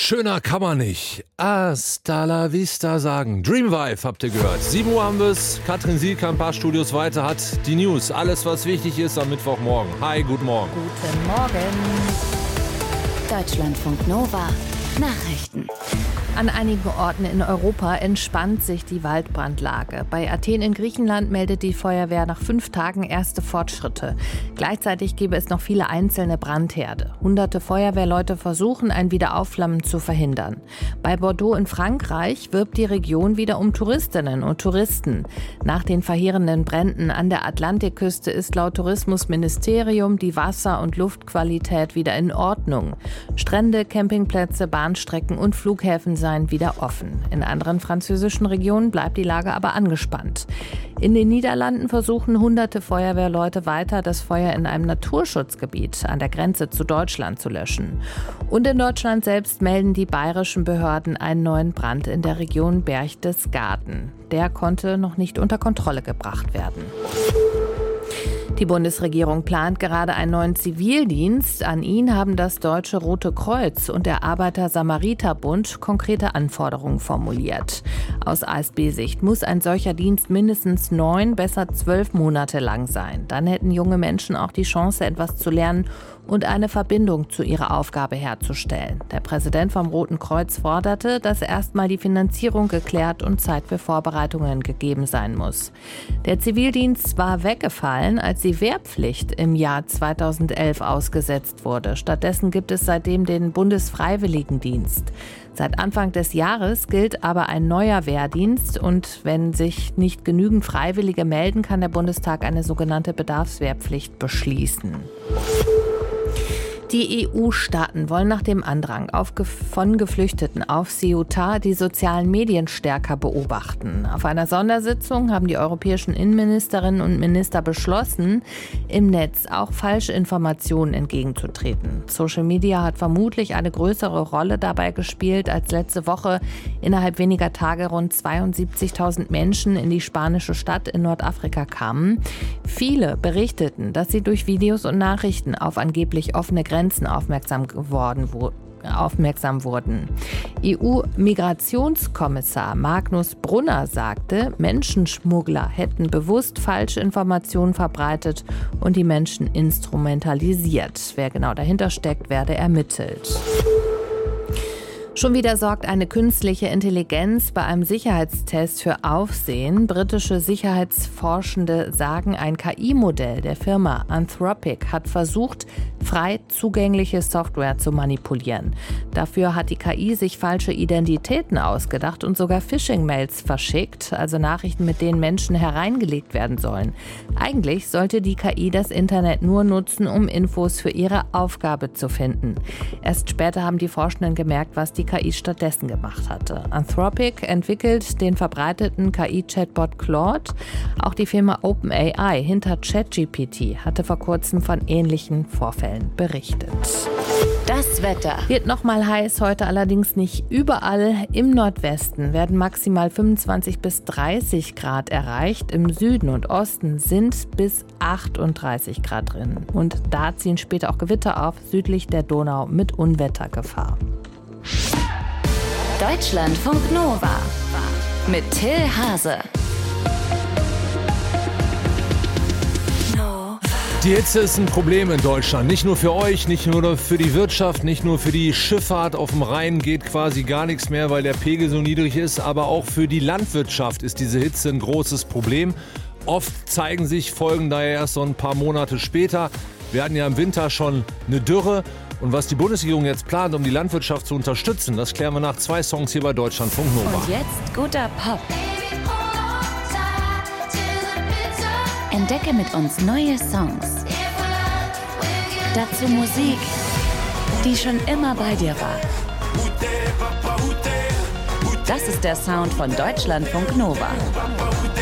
Schöner kann man nicht. Hasta la vista sagen. Dreamvibe habt ihr gehört. 7 Uhr haben wir's. Katrin Sielke ein paar Studios weiter hat die News. Alles, was wichtig ist am Mittwochmorgen. Hi, guten Morgen. Guten Morgen. Deutschlandfunk Nova. Nachrichten. An einigen Orten in Europa entspannt sich die Waldbrandlage. Bei Athen in Griechenland meldet die Feuerwehr nach 5 Tagen erste Fortschritte. Gleichzeitig gäbe es noch viele einzelne Brandherde. Hunderte Feuerwehrleute versuchen, ein Wiederaufflammen zu verhindern. Bei Bordeaux in Frankreich wirbt die Region wieder um Touristinnen und Touristen. Nach den verheerenden Bränden an der Atlantikküste ist laut Tourismusministerium die Wasser- und Luftqualität wieder in Ordnung. Strände, Campingplätze, Bahnstrecken und Flughäfen seien wieder offen. In anderen französischen Regionen bleibt die Lage aber angespannt. In den Niederlanden versuchen hunderte Feuerwehrleute weiter, das Feuer in einem Naturschutzgebiet an der Grenze zu Deutschland zu löschen. Und in Deutschland selbst melden die bayerischen Behörden einen neuen Brand in der Region Berchtesgaden. Der konnte noch nicht unter Kontrolle gebracht werden. Die Bundesregierung plant gerade einen neuen Zivildienst. An ihn haben das Deutsche Rote Kreuz und der Arbeiter-Samariter-Bund konkrete Anforderungen formuliert. Aus ASB-Sicht muss ein solcher Dienst mindestens 9, besser 12 Monate lang sein. Dann hätten junge Menschen auch die Chance, etwas zu lernen und eine Verbindung zu ihrer Aufgabe herzustellen. Der Präsident vom Roten Kreuz forderte, dass erstmal die Finanzierung geklärt und Zeit für Vorbereitungen gegeben sein muss. Der Zivildienst war weggefallen, als die Wehrpflicht im Jahr 2011 ausgesetzt wurde. Stattdessen gibt es seitdem den Bundesfreiwilligendienst. Seit Anfang des Jahres gilt aber ein neuer Wehrdienst und wenn sich nicht genügend Freiwillige melden, kann der Bundestag eine sogenannte Bedarfswehrpflicht beschließen. Die EU-Staaten wollen nach dem Andrang von Geflüchteten auf Ceuta die sozialen Medien stärker beobachten. Auf einer Sondersitzung haben die europäischen Innenministerinnen und Minister beschlossen, im Netz auch Falschinformationen entgegenzutreten. Social Media hat vermutlich eine größere Rolle dabei gespielt, als letzte Woche innerhalb weniger Tage rund 72.000 Menschen in die spanische Stadt in Nordafrika kamen. Viele berichteten, dass sie durch Videos und Nachrichten auf angeblich offene Grenzen aufmerksam wurden. EU-Migrationskommissar Magnus Brunner sagte, Menschenschmuggler hätten bewusst falsche Informationen verbreitet und die Menschen instrumentalisiert. Wer genau dahinter steckt, werde ermittelt. Schon wieder sorgt eine künstliche Intelligenz bei einem Sicherheitstest für Aufsehen. Britische Sicherheitsforschende sagen, ein KI-Modell der Firma Anthropic hat versucht, frei zugängliche Software zu manipulieren. Dafür hat die KI sich falsche Identitäten ausgedacht und sogar Phishing-Mails verschickt, also Nachrichten, mit denen Menschen hereingelegt werden sollen. Eigentlich sollte die KI das Internet nur nutzen, um Infos für ihre Aufgabe zu finden. Erst später haben die Forschenden gemerkt, was die KI stattdessen gemacht hatte. Anthropic entwickelt den verbreiteten KI-Chatbot Claude. Auch die Firma OpenAI hinter ChatGPT hatte vor kurzem von ähnlichen Vorfällen berichtet. Das Wetter wird nochmal heiß, heute allerdings nicht überall. Im Nordwesten werden maximal 25 bis 30 Grad erreicht. Im Süden und Osten sind bis 38 Grad drin. Und da ziehen später auch Gewitter auf, südlich der Donau mit Unwettergefahr. Deutschlandfunk Nova mit Till Hase. Die Hitze ist ein Problem in Deutschland. Nicht nur für euch, nicht nur für die Wirtschaft, nicht nur für die Schifffahrt. Auf dem Rhein geht quasi gar nichts mehr, weil der Pegel so niedrig ist. Aber auch für die Landwirtschaft ist diese Hitze ein großes Problem. Oft zeigen sich Folgen daher erst so ein paar Monate später. Wir hatten ja im Winter schon eine Dürre. Und was die Bundesregierung jetzt plant, um die Landwirtschaft zu unterstützen, das klären wir nach 2 Songs hier bei Deutschlandfunk Nova. Und jetzt guter Pop. Entdecke mit uns neue Songs. Dazu Musik, die schon immer bei dir war. Das ist der Sound von Deutschlandfunk Nova.